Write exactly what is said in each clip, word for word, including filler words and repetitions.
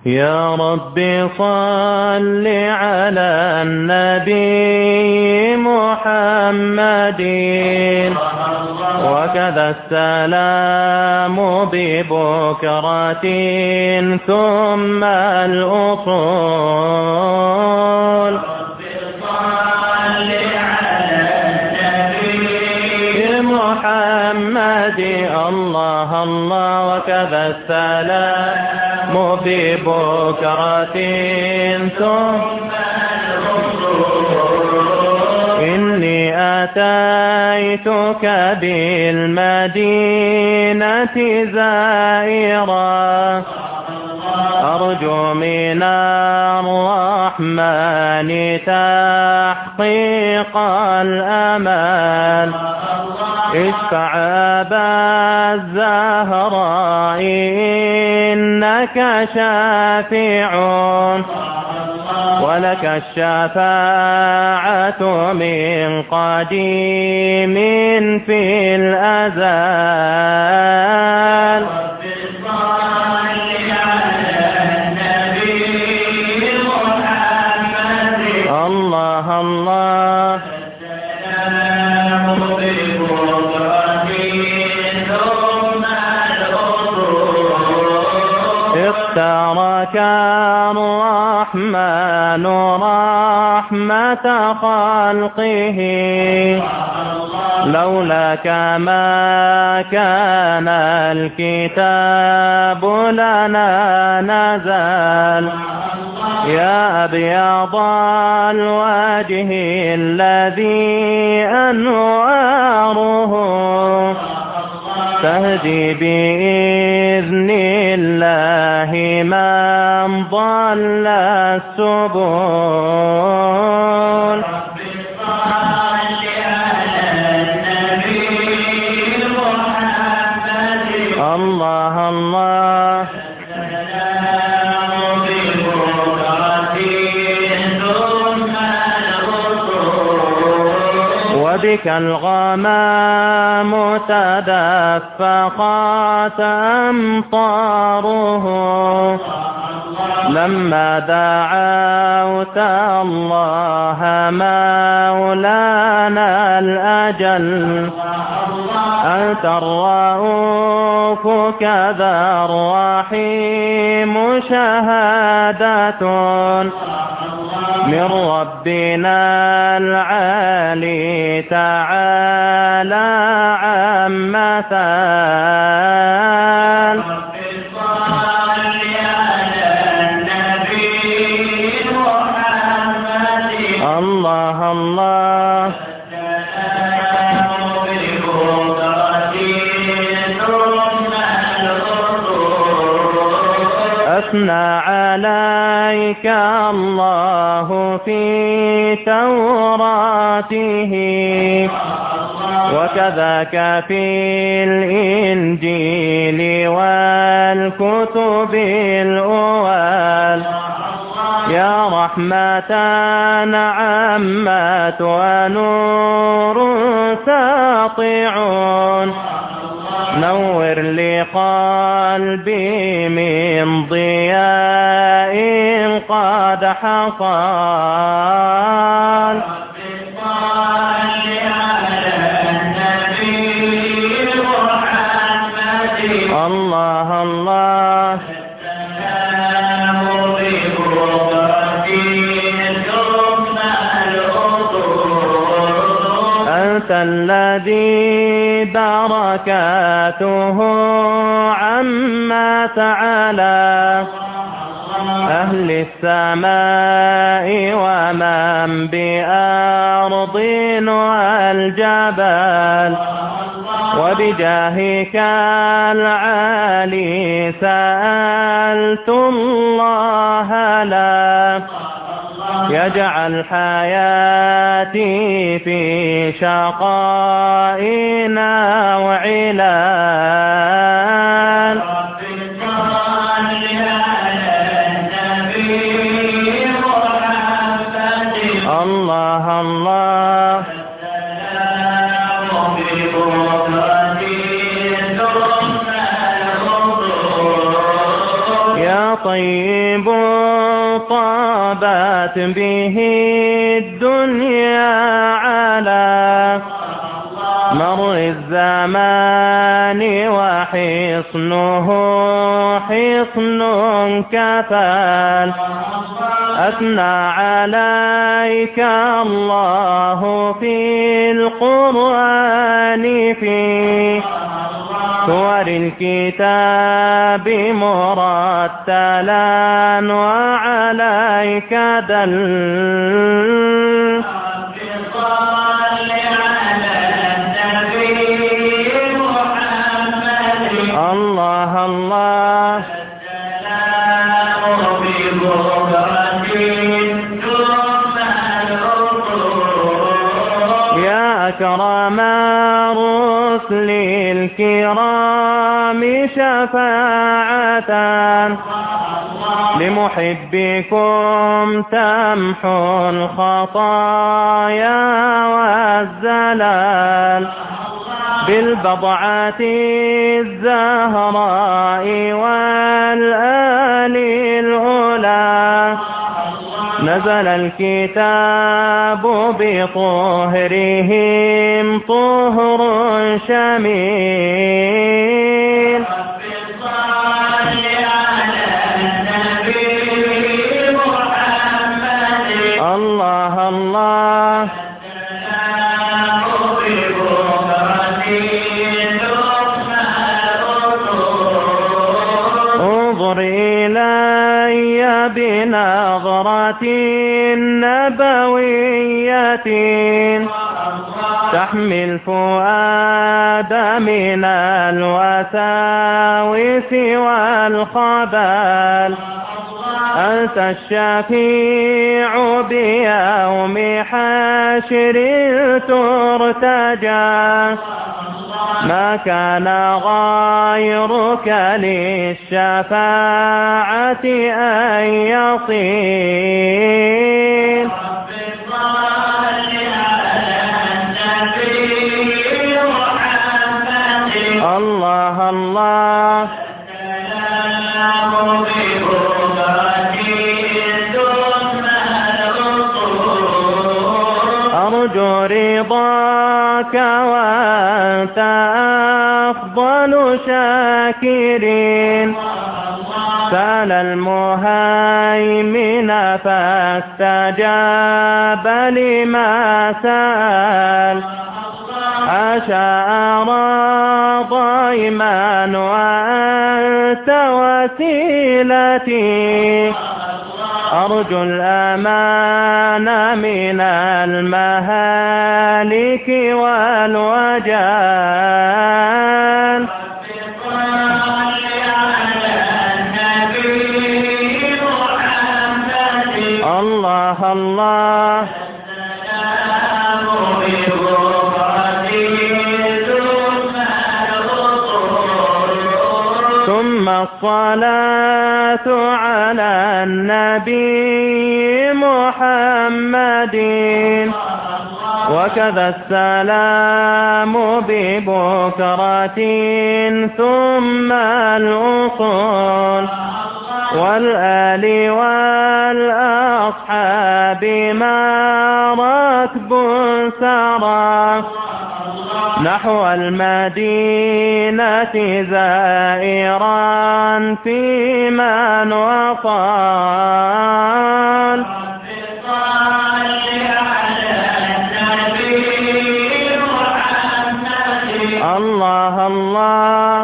يا رب صل على النبي محمد وكذا السلام ببكرة ثم الأصول. محمد الله الله وكذا السلام ببكرة ثم الرسول. إني أتيتك بالمدينة زائرا أرجو من الرحمن تحقيق الأمال. اشفع أبا الزهراء إنك شافع ولك الشفاعة من قديم في الأزال. الله الله اختارك الرحمن رحمة خلقه لولاك ما كان الكتاب لنا نزل. يا أبيض الوجه الذي أنواره تهدي بإذن الله من ضل السبل. الله الله وبك الغمام تدفقت أمطاره لما دعوت الله مولانا الأجل. أنت الرؤوف كذا الرحيم شهادة من ربنا العالي تعالى عن مثال. الله الله أثنى عليك الله في توراته وكذاك في الإنجيل والكتب الأول. يا رحمة عمت ونور ساطع نور لقلبي من ضياء قد حصل. الله الله أنت الذي بركاته عما تعالى أهل السماء ومن بأرض والجبال. وبجاهك العالي سألت الله لا يجعل حياتي في شقائنا وعلال. الله الله يا طيب طيب طابت به الدنيا على مر الزمان وحصنه حصن كفال أثنى عليك الله في القرآن في سور الكتاب مرتلا وعليك دل الله الله يا أكرم الرسل الكرام شفاعة لمحبكم تمحو الخطايا والزلال بالبضعة الزهراء والآل الأولى نزل الكتاب بطهرهم طهر شميل الله الله انظر إلي بنظرة نبوية تحمي الفؤاد من الوساوس والخبال أنت الشفيع بيوم حشر ترتجى ما كان غيرك للشفاعة أن يصيل الله الله أرجو رضاك وأنت أفضل شاكرين سأل المهيمن فاستجاب لما سأل أشاء ضيما وأنت وسيلتي أرجو الأمان من المهالك والوجال الله الله ثم الصلاة على النبي محمد وكذا السلام ببكرة ثم الأصول والآل والأصحاب ما ركب سرى نحو المدينة زائرا في من وصال الله الله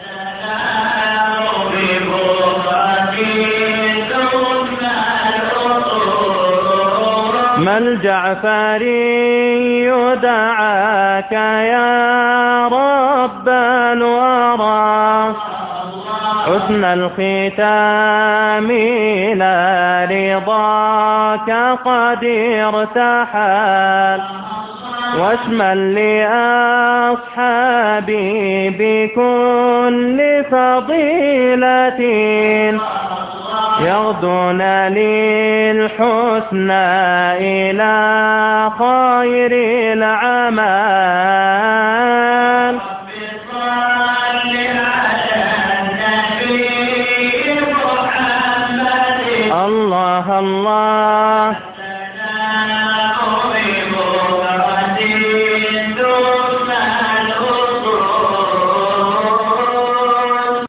ما الجعفري دعاك يا رب الورى حسن الختام إلى رضاك قد ارتحل واشمل لأصحابي بكل فضيلة يغدون للحسنى إلى خير العمال صل على النبي محمد الله الله